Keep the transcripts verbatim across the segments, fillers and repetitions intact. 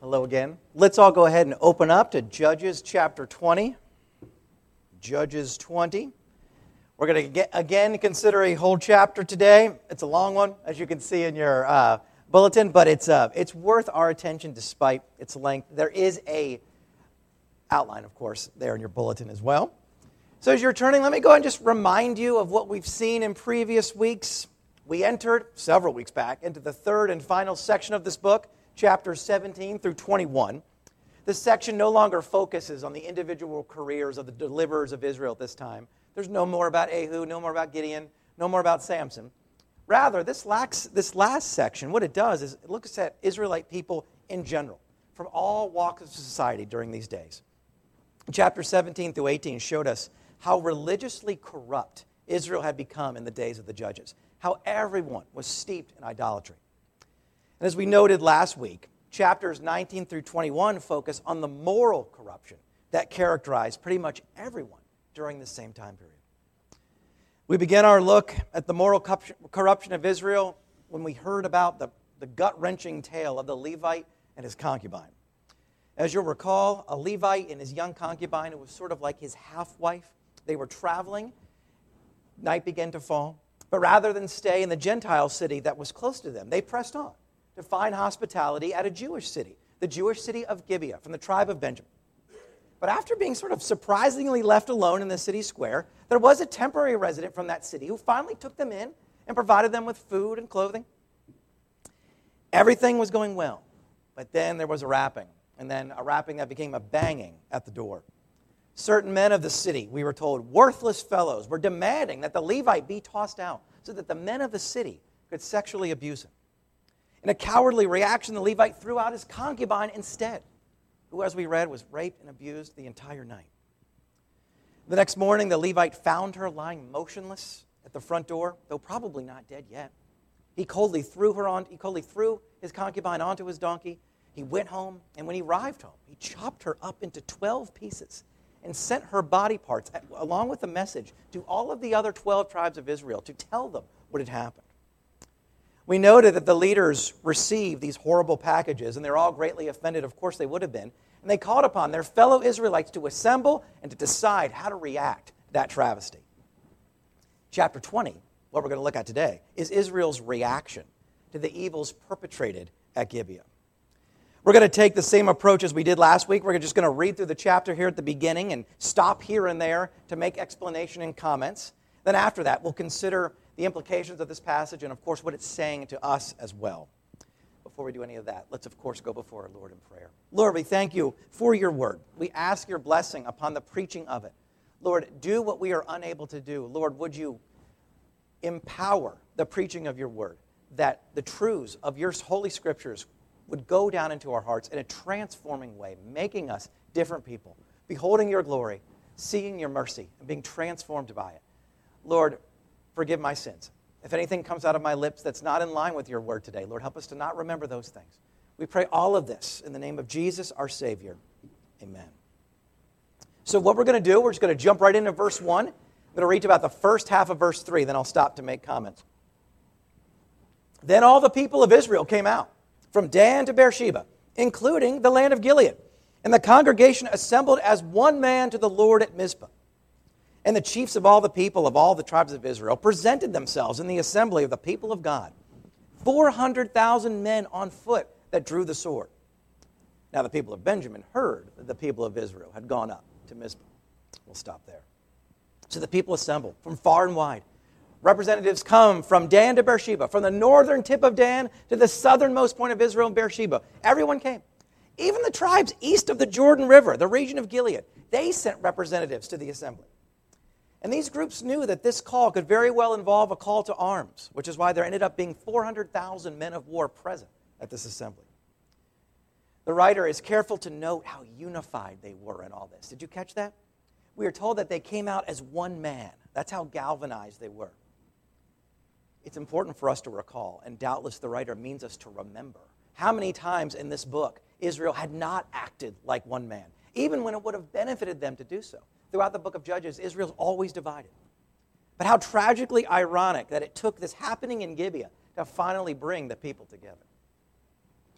Hello again. Let's all go ahead and open up to Judges chapter twenty. Judges twenty. We're going to get, again consider a whole chapter today. It's a long one, as you can see in your uh, bulletin, but it's uh, it's worth our attention despite its length. There is a outline, of course, there in your bulletin as well. So as you're turning, let me go and just remind you of what we've seen in previous weeks. We entered several weeks back into the third and final section of this book, chapters seventeen through twenty-one. This section no longer focuses on the individual careers of the deliverers of Israel at this time. There's no more about Ehud, no more about Gideon, no more about Samson. Rather, this last, this last section, what it does is it looks at Israelite people in general, from all walks of society during these days. Chapter seventeen through eighteen showed us how religiously corrupt Israel had become in the days of the judges, how everyone was steeped in idolatry. And as we noted last week, chapters nineteen through twenty-one focus on the moral corruption that characterized pretty much everyone during the same time period. We begin our look at the moral corruption of Israel when we heard about the, the gut-wrenching tale of the Levite and his concubine. As you'll recall, a Levite and his young concubine, it was sort of like his half-wife. They were traveling. Night began to fall. But rather than stay in the Gentile city that was close to them, they pressed on to find hospitality at a Jewish city, the Jewish city of Gibeah, from the tribe of Benjamin. But after being sort of surprisingly left alone in the city square, there was a temporary resident from that city who finally took them in and provided them with food and clothing. Everything was going well, but then there was a rapping, and then a rapping that became a banging at the door. Certain men of the city, we were told, worthless fellows, were demanding that the Levite be tossed out so that the men of the city could sexually abuse him. In a cowardly reaction, the Levite threw out his concubine instead, who, as we read, was raped and abused the entire night. The next morning, the Levite found her lying motionless at the front door, though probably not dead yet. He coldly threw her on. He coldly threw his concubine onto his donkey. He went home, and when he arrived home, he chopped her up into twelve pieces and sent her body parts, along with a message, to all of the other twelve tribes of Israel to tell them what had happened. We noted that the leaders received these horrible packages, and they're all greatly offended. Of course they would have been. And they called upon their fellow Israelites to assemble and to decide how to react to that travesty. Chapter twenty, what we're going to look at today, is Israel's reaction to the evils perpetrated at Gibeah. We're going to take the same approach as we did last week. We're just going to read through the chapter here at the beginning and stop here and there to make explanation and comments. Then after that, we'll consider the implications of this passage and, of course, what it's saying to us as well. Before we do any of that, let's, of course, go before our Lord in prayer. Lord, we thank you for your word. We ask your blessing upon the preaching of it. Lord, do what we are unable to do. Lord, would you empower the preaching of your word, that the truths of your holy scriptures would go down into our hearts in a transforming way, making us different people, beholding your glory, seeing your mercy, and being transformed by it. Lord, forgive my sins. If anything comes out of my lips that's not in line with your word today, Lord, help us to not remember those things. We pray all of this in the name of Jesus, our Savior. Amen. So what we're going to do, we're just going to jump right into verse one. I'm going to read about the first half of verse three, then I'll stop to make comments. Then all the people of Israel came out, from Dan to Beersheba, including the land of Gilead. And the congregation assembled as one man to the Lord at Mizpah. And the chiefs of all the people of all the tribes of Israel presented themselves in the assembly of the people of God, four hundred thousand men on foot that drew the sword. Now the people of Benjamin heard that the people of Israel had gone up to Mizpah. We'll stop there. So the people assembled from far and wide. Representatives come from Dan to Beersheba, from the northern tip of Dan to the southernmost point of Israel, Beersheba. Everyone came. Even the tribes east of the Jordan River, the region of Gilead, they sent representatives to the assembly. And these groups knew that this call could very well involve a call to arms, which is why there ended up being four hundred thousand men of war present at this assembly. The writer is careful to note how unified they were in all this. Did you catch that? We are told that they came out as one man. That's how galvanized they were. It's important for us to recall, and doubtless the writer means us to remember, how many times in this book Israel had not acted like one man, even when it would have benefited them to do so. Throughout the book of Judges, Israel's always divided. But how tragically ironic that it took this happening in Gibeah to finally bring the people together.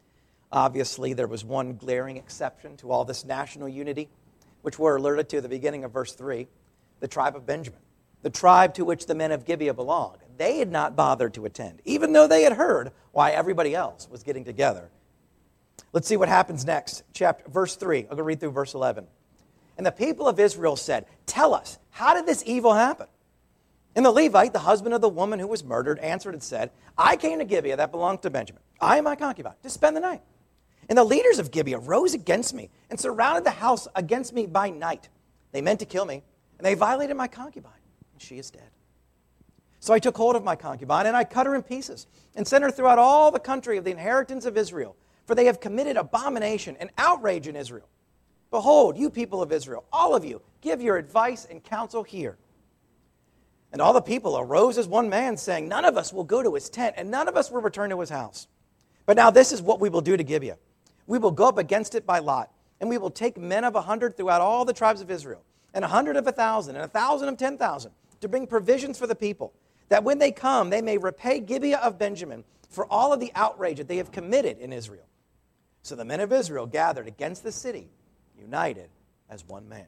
Obviously, there was one glaring exception to all this national unity, which we're alerted to at the beginning of verse three, the tribe of Benjamin, the tribe to which the men of Gibeah belonged. They had not bothered to attend, even though they had heard why everybody else was getting together. Let's see what happens next. Chapter, verse three, I'll go read through verse eleven. And the people of Israel said, "Tell us, how did this evil happen?" And the Levite, the husband of the woman who was murdered, answered and said, "I came to Gibeah that belonged to Benjamin, I and my concubine, to spend the night. And the leaders of Gibeah rose against me and surrounded the house against me by night. They meant to kill me, and they violated my concubine, and she is dead. So I took hold of my concubine, and I cut her in pieces, and sent her throughout all the country of the inheritance of Israel, for they have committed abomination and outrage in Israel. Behold, you people of Israel, all of you, give your advice and counsel here." And all the people arose as one man, saying, "None of us will go to his tent, and none of us will return to his house. But now this is what we will do to Gibeah. We will go up against it by lot, and we will take men of a hundred throughout all the tribes of Israel, and a hundred of a thousand, and a thousand of ten thousand, to bring provisions for the people, that when they come, they may repay Gibeah of Benjamin for all of the outrage that they have committed in Israel." So the men of Israel gathered against the city, united as one man.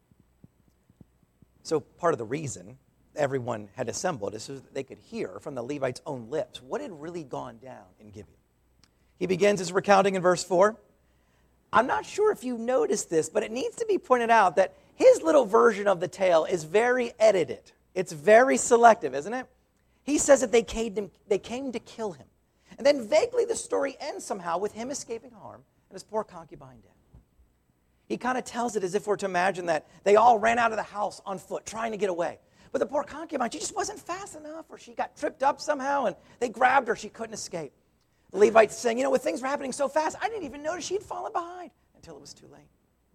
So part of the reason everyone had assembled is so that they could hear from the Levites' own lips what had really gone down in Gibeah. He begins his recounting in verse four. I'm not sure if you noticed this, but it needs to be pointed out that his little version of the tale is very edited. It's very selective, isn't it? He says that they came to, they came to kill him. And then vaguely the story ends somehow with him escaping harm and his poor concubine dead. He kind of tells it as if we're to imagine that they all ran out of the house on foot trying to get away. But the poor concubine, she just wasn't fast enough, or she got tripped up somehow and they grabbed her, she couldn't escape. The Levites saying, you know, with things were happening so fast, I didn't even notice she'd fallen behind until it was too late.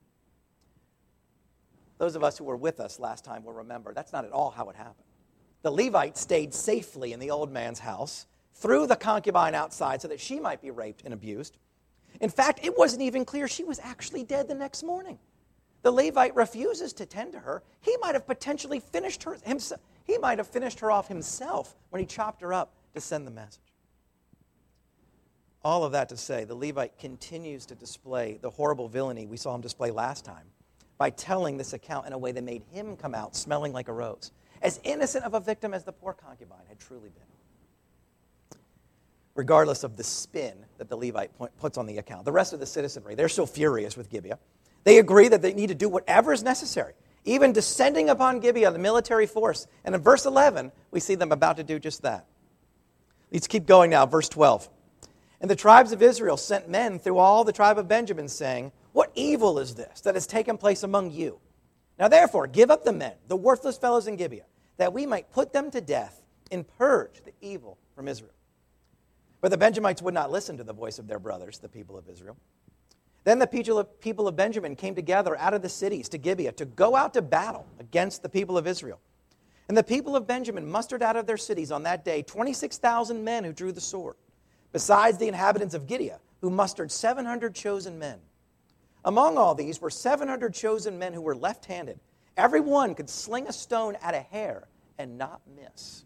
Those of us who were with us last time will remember that's not at all how it happened. The Levites stayed safely in the old man's house, threw the concubine outside so that she might be raped and abused. In fact, it wasn't even clear she was actually dead the next morning. The Levite refuses to tend to her. He might have potentially finished her himself. He might have finished her off himself when he chopped her up to send the message. All of that to say, the Levite continues to display the horrible villainy we saw him display last time by telling this account in a way that made him come out smelling like a rose, as innocent of a victim as the poor concubine had truly been. Regardless of the spin that the Levite puts on the account, the rest of the citizenry, they're so furious with Gibeah. They agree that they need to do whatever is necessary, even descending upon Gibeah, the military force. And in verse eleven, we see them about to do just that. Let's keep going now, verse twelve. And the tribes of Israel sent men through all the tribe of Benjamin, saying, "What evil is this that has taken place among you? Now therefore, give up the men, the worthless fellows in Gibeah, that we might put them to death and purge the evil from Israel." But the Benjamites would not listen to the voice of their brothers, the people of Israel. Then the people of Benjamin came together out of the cities to Gibeah to go out to battle against the people of Israel. And the people of Benjamin mustered out of their cities on that day twenty-six thousand men who drew the sword, besides the inhabitants of Gibeah, who mustered seven hundred chosen men. Among all these were seven hundred chosen men who were left-handed. Every one could sling a stone at a hair and not miss.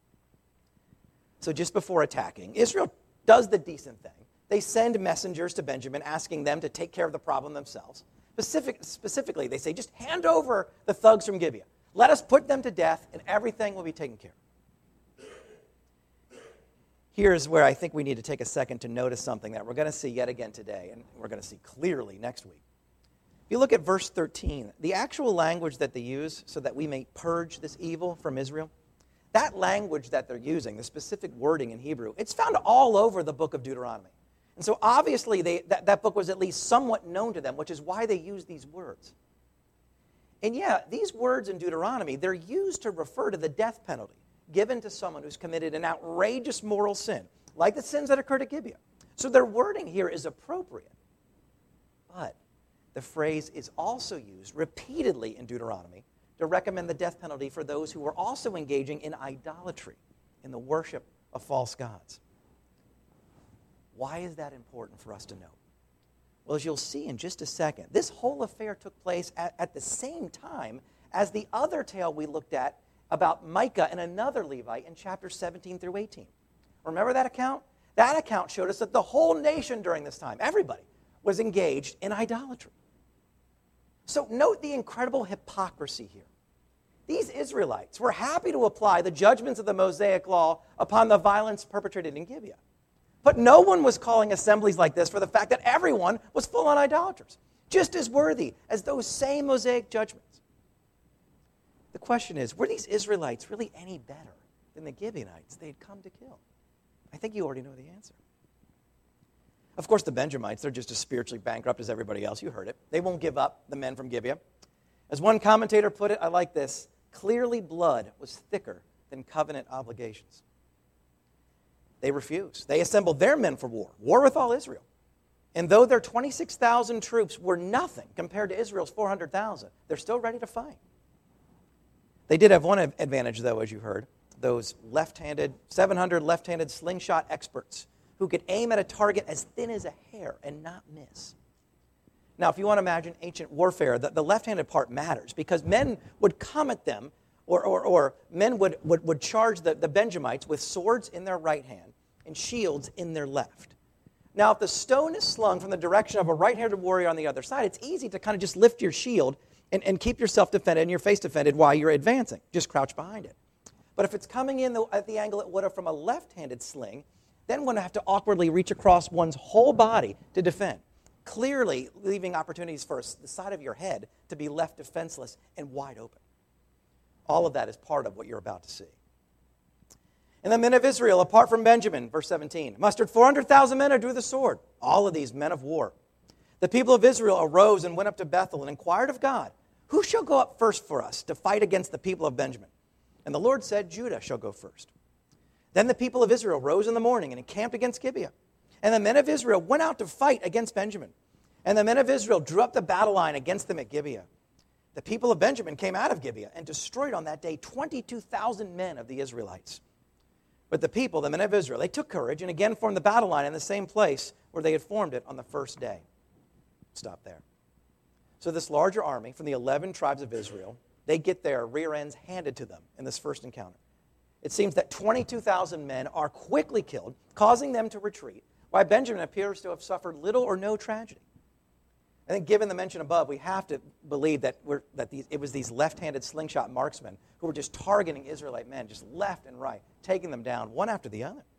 So just before attacking, Israel does the decent thing. They send messengers to Benjamin asking them to take care of the problem themselves. Specific, specifically, they say, just hand over the thugs from Gibeah. Let us put them to death, and everything will be taken care of. Here's where I think we need to take a second to notice something that we're going to see yet again today, and we're going to see clearly next week. If you look at verse thirteen, the actual language that they use so that we may purge this evil from Israel, that language that they're using, the specific wording in Hebrew, it's found all over the book of Deuteronomy. And so obviously they, that, that book was at least somewhat known to them, which is why they use these words. And yeah, these words in Deuteronomy, they're used to refer to the death penalty given to someone who's committed an outrageous moral sin, like the sins that occurred at Gibeah. So their wording here is appropriate. But the phrase is also used repeatedly in Deuteronomy to recommend the death penalty for those who were also engaging in idolatry, in the worship of false gods. Why is that important for us to know? Well, as you'll see in just a second, this whole affair took place at, at the same time as the other tale we looked at about Micah and another Levite in chapters seventeen through eighteen. Remember that account? That account showed us that the whole nation during this time, everybody, was engaged in idolatry. So note the incredible hypocrisy here. These Israelites were happy to apply the judgments of the Mosaic Law upon the violence perpetrated in Gibeah. But no one was calling assemblies like this for the fact that everyone was full-on idolaters, just as worthy as those same Mosaic judgments. The question is, were these Israelites really any better than the Gibeonites they had come to kill? I think you already know the answer. Of course, the Benjamites, they're just as spiritually bankrupt as everybody else. You heard it. They won't give up, the men from Gibeah. As one commentator put it, I like this, clearly blood was thicker than covenant obligations. They refused. They assembled their men for war, war with all Israel. And though their twenty-six thousand troops were nothing compared to Israel's four hundred thousand, they're still ready to fight. They did have one advantage, though, as you heard. Those left-handed, seven hundred left-handed slingshot experts who could aim at a target as thin as a hair and not miss. Now, if you want to imagine ancient warfare, the, the left-handed part matters because men would come at them, or, or, or men would, would, would charge the, the Benjamites with swords in their right hand and shields in their left. Now, if the stone is slung from the direction of a right-handed warrior on the other side, it's easy to kind of just lift your shield and, and keep yourself defended and your face defended while you're advancing. Just crouch behind it. But if it's coming in the, at the angle it would have from a left-handed sling, then one would have to awkwardly reach across one's whole body to defend, clearly leaving opportunities for the side of your head to be left defenseless and wide open. All of that is part of what you're about to see. And the men of Israel, apart from Benjamin, verse seventeen, mustered four hundred thousand men and drew the sword, all of these men of war. The people of Israel arose and went up to Bethel and inquired of God, who shall go up first for us to fight against the people of Benjamin? And the Lord said, Judah shall go first. Then the people of Israel rose in the morning and encamped against Gibeah. And the men of Israel went out to fight against Benjamin. And the men of Israel drew up the battle line against them at Gibeah. The people of Benjamin came out of Gibeah and destroyed on that day twenty-two thousand men of the Israelites. But the people, the men of Israel, they took courage and again formed the battle line in the same place where they had formed it on the first day. Stop there. So this larger army from the eleven tribes of Israel, they get their rear ends handed to them in this first encounter. It seems that twenty-two thousand men are quickly killed, causing them to retreat, while Benjamin appears to have suffered little or no tragedy. I think given the mention above, we have to believe that, we're, that these, it was these left-handed slingshot marksmen who were just targeting Israelite men, just left and right, taking them down one after the other.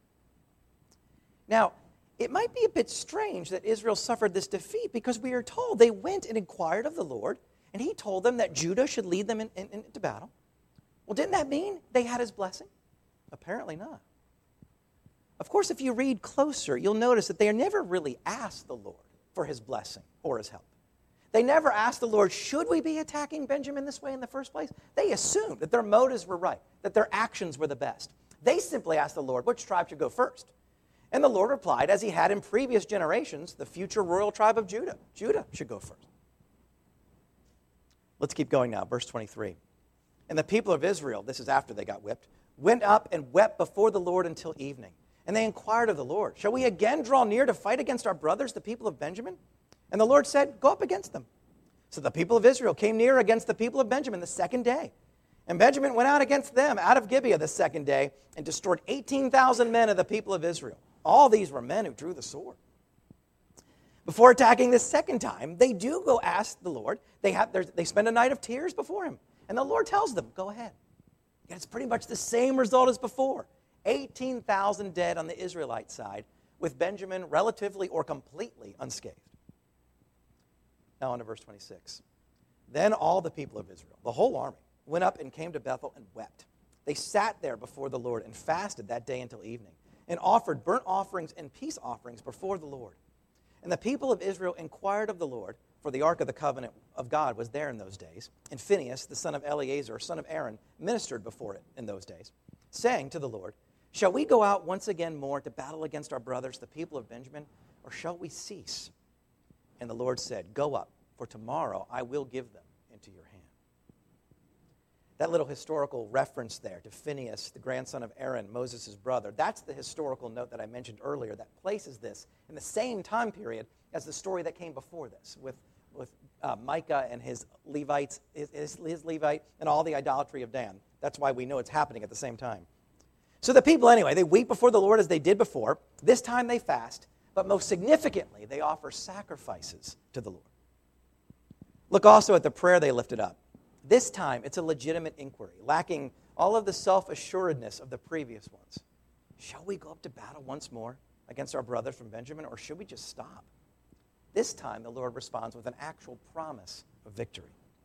Now, it might be a bit strange that Israel suffered this defeat because we are told they went and inquired of the Lord, and he told them that Judah should lead them in, in, into battle. Well, didn't that mean they had his blessing? Apparently not. Of course, if you read closer, you'll notice that they never really asked the Lord for his blessing or his help. They never asked the Lord, should we be attacking Benjamin this way in the first place? They assumed that their motives were right, that their actions were the best. They simply asked the Lord, which tribe should go first? And the Lord replied, as he had in previous generations, the future royal tribe of Judah. Judah should go first. Let's keep going now, verse twenty-three. And the people of Israel, this is after they got whipped, went up and wept before the Lord until evening. And they inquired of the Lord, shall we again draw near to fight against our brothers, the people of Benjamin? And the Lord said, go up against them. So the people of Israel came near against the people of Benjamin the second day. And Benjamin went out against them out of Gibeah the second day and destroyed eighteen thousand men of the people of Israel. All these were men who drew the sword. Before attacking this second time, they do go ask the Lord. They, have, they spend a night of tears before him. And the Lord tells them, go ahead. And it's pretty much the same result as before. eighteen thousand dead on the Israelite side, with Benjamin relatively or completely unscathed. Now on to verse twenty-six. Then all the people of Israel, the whole army, went up and came to Bethel and wept. They sat there before the Lord and fasted that day until evening, and offered burnt offerings and peace offerings before the Lord. And the people of Israel inquired of the Lord, for the ark of the covenant of God was there in those days, and Phinehas, the son of Eleazar, son of Aaron, ministered before it in those days, saying to the Lord, shall we go out once again more to battle against our brothers, the people of Benjamin, or shall we cease? And the Lord said, go up, for tomorrow I will give them into your hand. That little historical reference there to Phinehas, the grandson of Aaron, Moses' brother, that's the historical note that I mentioned earlier that places this in the same time period as the story that came before this, with, with uh, Micah and his Levites, his, his, his Levite, and all the idolatry of Dan. That's why we know it's happening at the same time. So the people, anyway, they weep before the Lord as they did before. This time they fast, but most significantly, they offer sacrifices to the Lord. Look also at the prayer they lifted up. This time, it's a legitimate inquiry, lacking all of the self-assuredness of the previous ones. Shall we go up to battle once more against our brothers from Benjamin, or should we just stop? This time, the Lord responds with an actual promise of victory.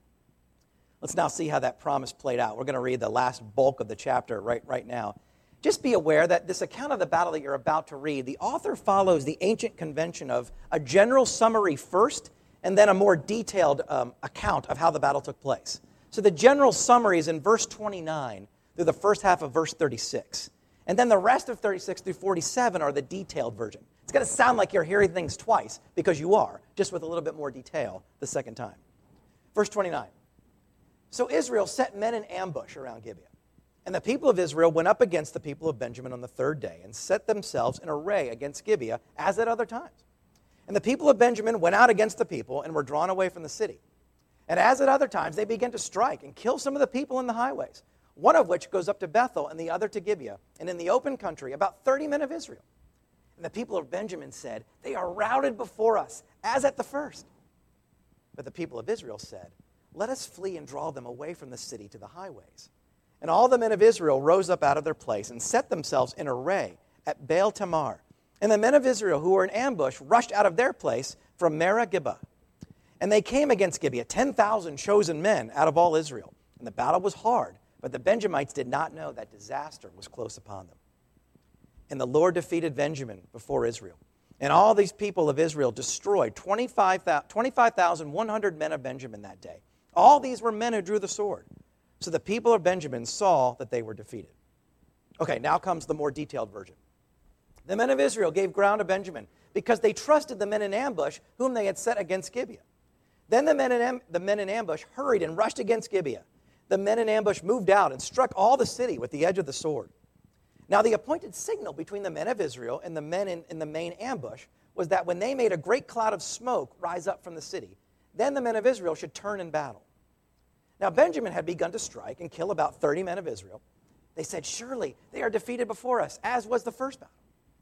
Let's now see how that promise played out. We're going to read the last bulk of the chapter right, right now. Just be aware that this account of the battle that you're about to read, the author follows the ancient convention of a general summary first and then a more detailed um, account of how the battle took place. So the general summary is in verse twenty-nine through the first half of verse thirty-six. And then the rest of thirty-six through forty-seven are the detailed version. It's going to sound like you're hearing things twice, because you are, just with a little bit more detail the second time. Verse twenty-nine. So Israel set men in ambush around Gibeah. And the people of Israel went up against the people of Benjamin on the third day and set themselves in array against Gibeah, as at other times. And the people of Benjamin went out against the people and were drawn away from the city. And as at other times, they began to strike and kill some of the people in the highways, one of which goes up to Bethel and the other to Gibeah, and in the open country, about thirty men of Israel. And the people of Benjamin said, they are routed before us, as at the first. But the people of Israel said, let us flee and draw them away from the city to the highways. And all the men of Israel rose up out of their place and set themselves in array at Baal Tamar. And the men of Israel who were in ambush rushed out of their place from Merah Gibeah. And they came against Gibeah, ten thousand chosen men out of all Israel. And the battle was hard, but the Benjamites did not know that disaster was close upon them. And the Lord defeated Benjamin before Israel. And all these people of Israel destroyed twenty-five thousand one hundred men of Benjamin that day. All these were men who drew the sword. So the people of Benjamin saw that they were defeated. Okay, now comes the more detailed version. The men of Israel gave ground to Benjamin because they trusted the men in ambush whom they had set against Gibeah. Then the men in, am- the men in ambush hurried and rushed against Gibeah. The men in ambush moved out and struck all the city with the edge of the sword. Now the appointed signal between the men of Israel and the men in, in the main ambush was that when they made a great cloud of smoke rise up from the city, then the men of Israel should turn in battle. Now Benjamin had begun to strike and kill about thirty men of Israel. They said, surely they are defeated before us, as was the first battle.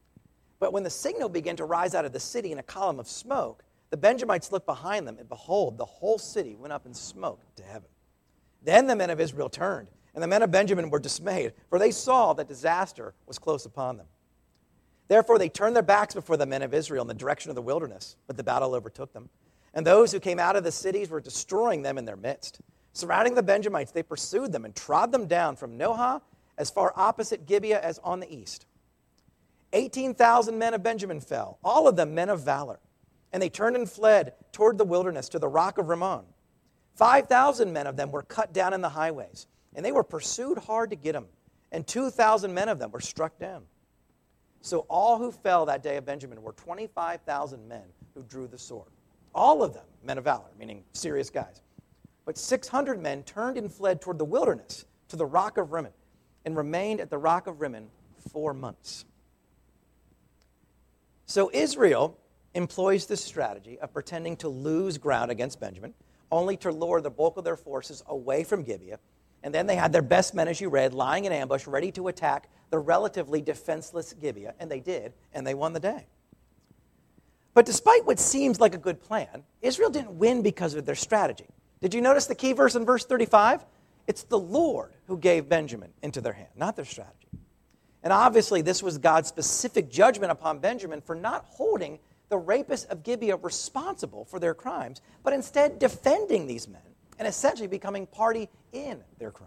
But when the signal began to rise out of the city in a column of smoke, the Benjamites looked behind them, and behold, the whole city went up in smoke to heaven. Then the men of Israel turned, and the men of Benjamin were dismayed, for they saw that disaster was close upon them. Therefore they turned their backs before the men of Israel in the direction of the wilderness, but the battle overtook them. And those who came out of the cities were destroying them in their midst. Surrounding the Benjamites, they pursued them and trod them down from Nohah as far opposite Gibeah as on the east. eighteen thousand men of Benjamin fell, all of them men of valor. And they turned and fled toward the wilderness to the rock of Rimmon. five thousand men of them were cut down in the highways, and they were pursued hard to get them. And two thousand men of them were struck down. So all who fell that day of Benjamin were twenty-five thousand men who drew the sword. All of them men of valor, meaning serious guys. But six hundred men turned and fled toward the wilderness to the rock of Rimmon and remained at the rock of Rimmon four months. So Israel employs this strategy of pretending to lose ground against Benjamin, only to lure the bulk of their forces away from Gibeah. And then they had their best men, as you read, lying in ambush, ready to attack the relatively defenseless Gibeah. And they did, and they won the day. But despite what seems like a good plan, Israel didn't win because of their strategy. Did you notice the key verse in verse thirty-five? It's the Lord who gave Benjamin into their hand, not their strategy. And obviously, this was God's specific judgment upon Benjamin for not holding the rapists of Gibeah responsible for their crimes, but instead defending these men and essentially becoming party in their crime.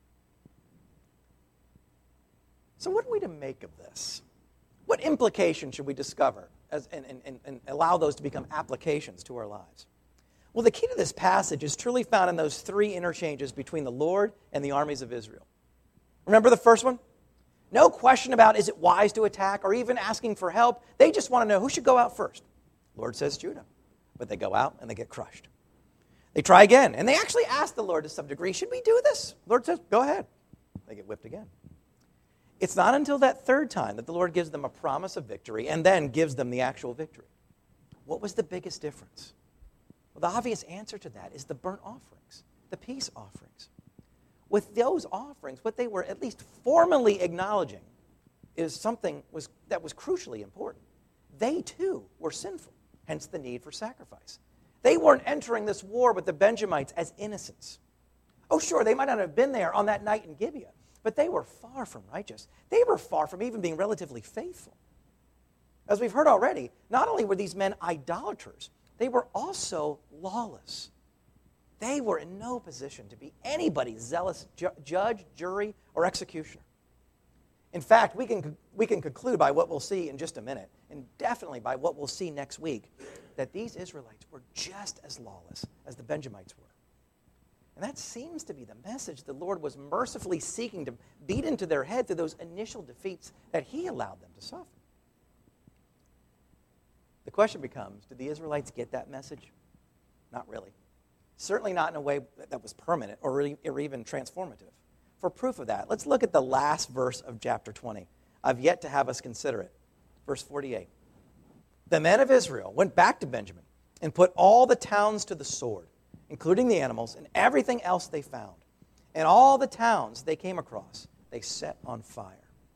So what are we to make of this? What implications should we discover as, and, and, and allow those to become applications to our lives? Well, the key to this passage is truly found in those three interchanges between the Lord and the armies of Israel. Remember the first one? No question about is it wise to attack or even asking for help. They just want to know who should go out first. Lord says Judah. But they go out and they get crushed. They try again. And they actually ask the Lord to some degree, should we do this? Lord says, go ahead. They get whipped again. It's not until that third time that the Lord gives them a promise of victory and then gives them the actual victory. What was the biggest difference? Well, the obvious answer to that is the burnt offerings, the peace offerings. With those offerings, what they were at least formally acknowledging is something was, that was crucially important. They too were sinful, hence the need for sacrifice. They weren't entering this war with the Benjamites as innocents. Oh, sure, they might not have been there on that night in Gibeah, but they were far from righteous. They were far from even being relatively faithful. As we've heard already, not only were these men idolaters, they were also lawless. They were in no position to be anybody's zealous ju- judge, jury, or executioner. In fact, we can, we can conclude by what we'll see in just a minute, and definitely by what we'll see next week, that these Israelites were just as lawless as the Benjamites were. And that seems to be the message the Lord was mercifully seeking to beat into their head through those initial defeats that he allowed them to suffer. The question becomes, did the Israelites get that message? Not really. Certainly not in a way that was permanent or even transformative. For proof of that, let's look at the last verse of chapter twenty. I've yet to have us consider it. Verse forty-eight. The men of Israel went back to Benjamin and put all the towns to the sword, including the animals and everything else they found. And all the towns they came across, they set on fire.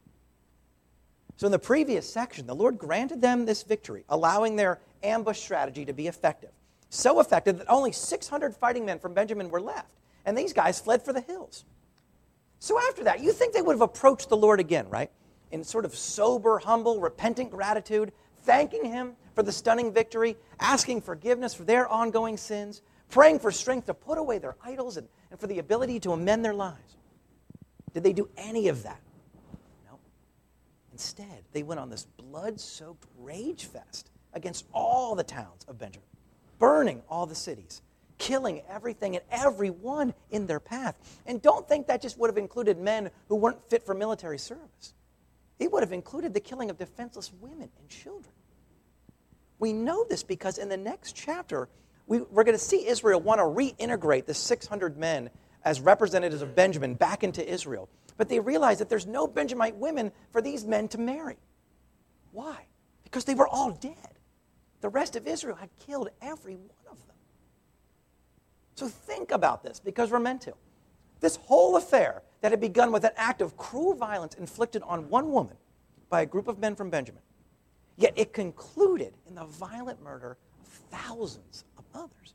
So in the previous section, the Lord granted them this victory, allowing their ambush strategy to be effective. So effective that only six hundred fighting men from Benjamin were left, and these guys fled for the hills. So after that, you think they would have approached the Lord again, right? In sort of sober, humble, repentant gratitude, thanking him for the stunning victory, asking forgiveness for their ongoing sins, praying for strength to put away their idols and, and for the ability to amend their lives. Did they do any of that? No. Instead, they went on this blood-soaked rage fest against all the towns of Benjamin, burning all the cities, killing everything and everyone in their path. And don't think that just would have included men who weren't fit for military service. It would have included the killing of defenseless women and children. We know this because in the next chapter, we, we're going to see Israel want to reintegrate the six hundred men as representatives of Benjamin back into Israel. But they realize that there's no Benjamite women for these men to marry. Why? Because they were all dead. The rest of Israel had killed every one of them. So think about this, because we're meant to. This whole affair that had begun with an act of cruel violence inflicted on one woman by a group of men from Benjamin, yet it concluded in the violent murder of thousands of others.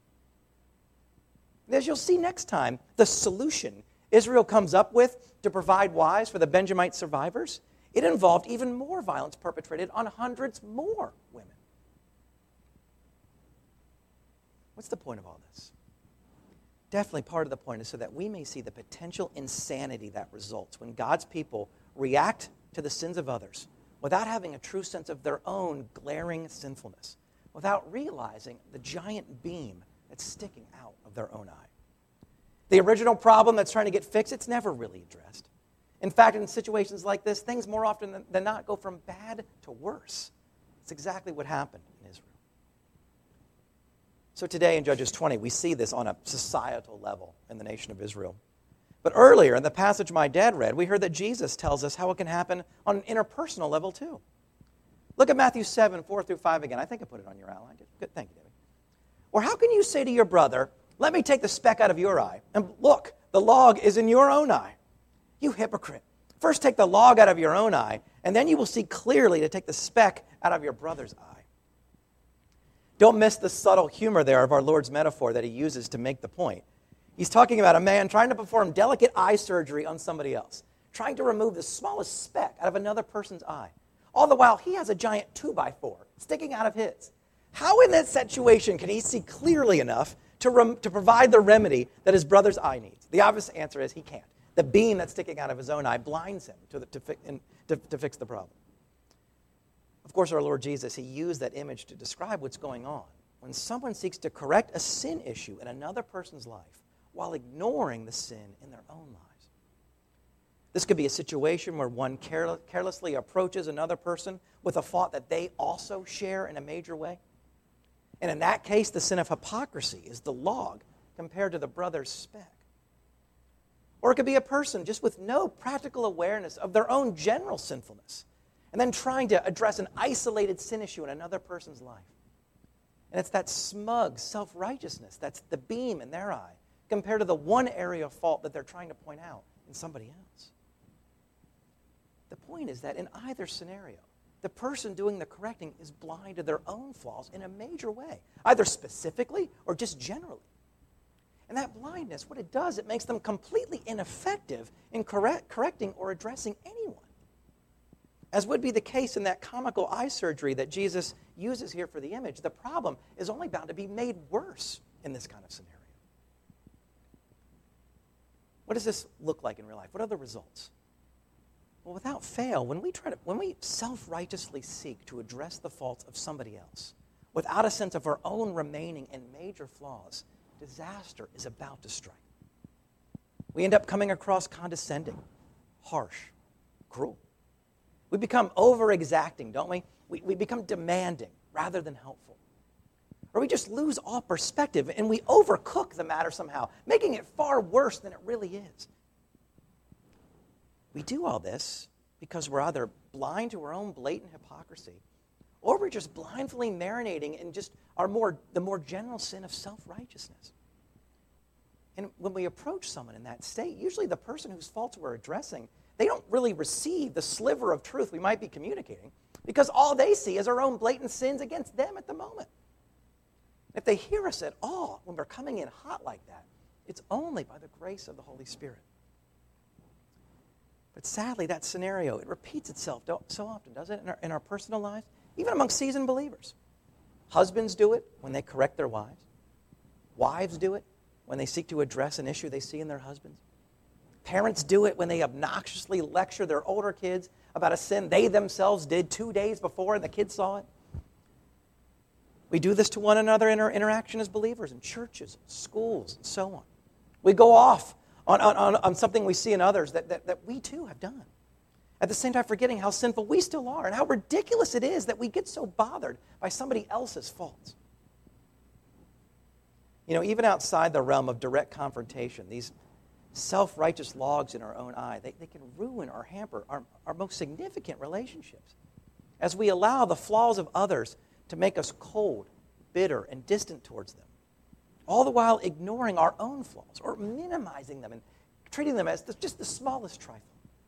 As you'll see next time, the solution Israel comes up with to provide wives for the Benjamite survivors, it involved even more violence perpetrated on hundreds more women. What's the point of all this? Definitely part of the point is so that we may see the potential insanity that results when God's people react to the sins of others without having a true sense of their own glaring sinfulness, without realizing the giant beam that's sticking out of their own eye. The original problem that's trying to get fixed, it's never really addressed. In fact, in situations like this, things more often than not go from bad to worse. It's exactly what happened in Israel. So today in Judges twenty, we see this on a societal level in the nation of Israel. But earlier in the passage my dad read, we heard that Jesus tells us how it can happen on an interpersonal level too. Look at Matthew seven, four through five again. I think I put it on your outline. Good, thank you, David. Or how can you say to your brother, let me take the speck out of your eye, and look, the log is in your own eye? You hypocrite. First take the log out of your own eye, and then you will see clearly to take the speck out of your brother's eye. Don't miss the subtle humor there of our Lord's metaphor that he uses to make the point. He's talking about a man trying to perform delicate eye surgery on somebody else, trying to remove the smallest speck out of another person's eye. All the while, he has a giant two by four sticking out of his. How in that situation can he see clearly enough to, rem- to provide the remedy that his brother's eye needs? The obvious answer is he can't. The beam that's sticking out of his own eye blinds him to, the, to, fi- in, to, to fix the problem. Of course, our Lord Jesus, he used that image to describe what's going on when someone seeks to correct a sin issue in another person's life while ignoring the sin in their own lives. This could be a situation where one care- carelessly approaches another person with a fault that they also share in a major way. And in that case, the sin of hypocrisy is the log compared to the brother's speck. Or it could be a person just with no practical awareness of their own general sinfulness, and then trying to address an isolated sin issue in another person's life. And it's that smug self-righteousness that's the beam in their eye compared to the one area of fault that they're trying to point out in somebody else. The point is that in either scenario, the person doing the correcting is blind to their own flaws in a major way, either specifically or just generally. And that blindness, what it does, it makes them completely ineffective in correct, correcting or addressing anyone. As would be the case in that comical eye surgery that Jesus uses here for the image, the problem is only bound to be made worse in this kind of scenario. What does this look like in real life? What are the results? Well, without fail, when we try to, when we self-righteously seek to address the faults of somebody else, without a sense of our own remaining and major flaws, disaster is about to strike. We end up coming across condescending, harsh, cruel. We become over-exacting, don't we? we? We become demanding rather than helpful. Or we just lose all perspective and we overcook the matter somehow, making it far worse than it really is. We do all this because we're either blind to our own blatant hypocrisy, or we're just blindly marinating in just our more the more general sin of self-righteousness. And when we approach someone in that state, usually the person whose faults we're addressing, they don't really receive the sliver of truth we might be communicating, because all they see is our own blatant sins against them at the moment. If they hear us at all when we're coming in hot like that, it's only by the grace of the Holy Spirit. But sadly, that scenario, it repeats itself so often, doesn't it, in our, in our personal lives, even among seasoned believers. Husbands do it when they correct their wives. Wives do it when they seek to address an issue they see in their husbands. Parents do it when they obnoxiously lecture their older kids about a sin they themselves did two days before and the kids saw it. We do this to one another in our interaction as believers in churches, schools, and so on. We go off on, on, on something we see in others that, that, that we too have done. At the same time, forgetting how sinful we still are and how ridiculous it is that we get so bothered by somebody else's faults. You know, even outside the realm of direct confrontation, these self-righteous logs in our own eye, they, they can ruin or hamper our, our most significant relationships as we allow the flaws of others to make us cold, bitter, and distant towards them, all the while ignoring our own flaws or minimizing them and treating them as the, just the smallest trifle.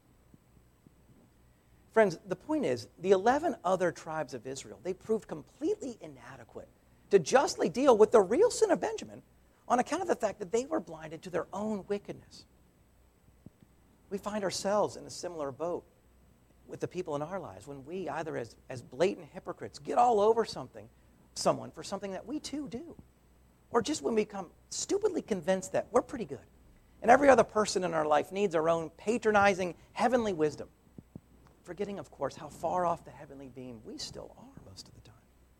Friends, the point is, the eleven other tribes of Israel, they proved completely inadequate to justly deal with the real sin of Benjamin on account of the fact that they were blinded to their own wickedness. We find ourselves in a similar boat with the people in our lives when we, either as, as blatant hypocrites, get all over something, someone for something that we too do, or just when we become stupidly convinced that we're pretty good and every other person in our life needs our own patronizing heavenly wisdom, forgetting, of course, how far off the heavenly beam we still are most of the time.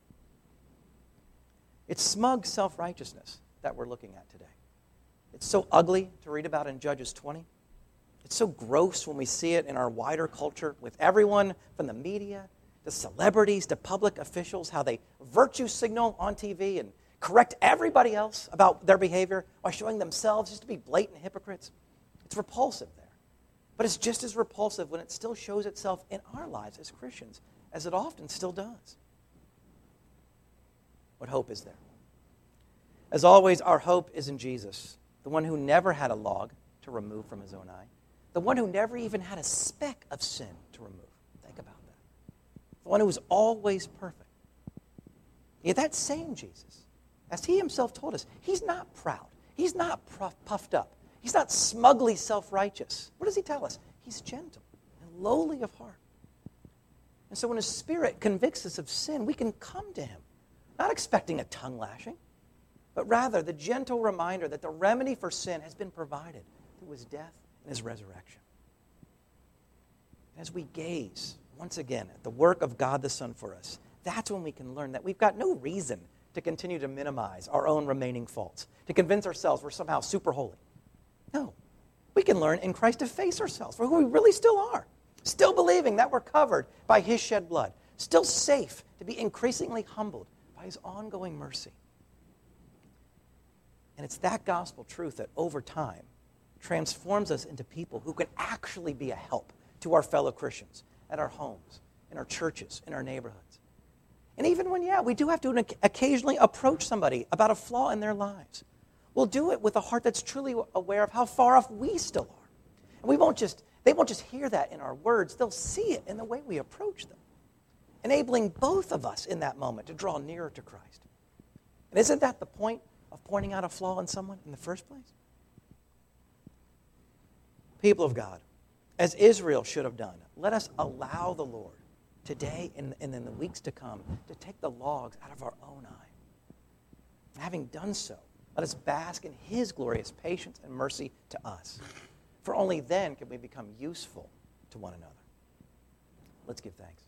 It's smug self-righteousness that we're looking at today. It's so ugly to read about in Judges twenty. It's so gross when we see it in our wider culture with everyone from the media to celebrities to public officials, how they virtue signal on T V and correct everybody else about their behavior while showing themselves just to be blatant hypocrites. It's repulsive there. But it's just as repulsive when it still shows itself in our lives as Christians, as it often still does. What hope is there? As always, our hope is in Jesus, the one who never had a log to remove from his own eye, the one who never even had a speck of sin to remove. Think about that. The one who was always perfect. Yet that same Jesus, as he himself told us, he's not proud. He's not puffed up. He's not smugly self-righteous. What does he tell us? He's gentle and lowly of heart. And so when his Spirit convicts us of sin, we can come to him, not expecting a tongue lashing, but rather the gentle reminder that the remedy for sin has been provided through his death and his resurrection. As we gaze once again at the work of God the Son for us, that's when we can learn that we've got no reason to continue to minimize our own remaining faults, to convince ourselves we're somehow super holy. No, we can learn in Christ to face ourselves for who we really still are, still believing that we're covered by his shed blood, still safe to be increasingly humbled by his ongoing mercy. And it's that gospel truth that over time transforms us into people who can actually be a help to our fellow Christians at our homes, in our churches, in our neighborhoods. And even when, yeah, we do have to occasionally approach somebody about a flaw in their lives, we'll do it with a heart that's truly aware of how far off we still are. And we won't just They won't just hear that in our words, they'll see it in the way we approach them, enabling both of us in that moment to draw nearer to Christ. And isn't that the point of pointing out a flaw in someone in the first place? People of God, as Israel should have done, let us allow the Lord today and, and in the weeks to come to take the logs out of our own eye. And having done so, let us bask in his glorious patience and mercy to us. For only then can we become useful to one another. Let's give thanks.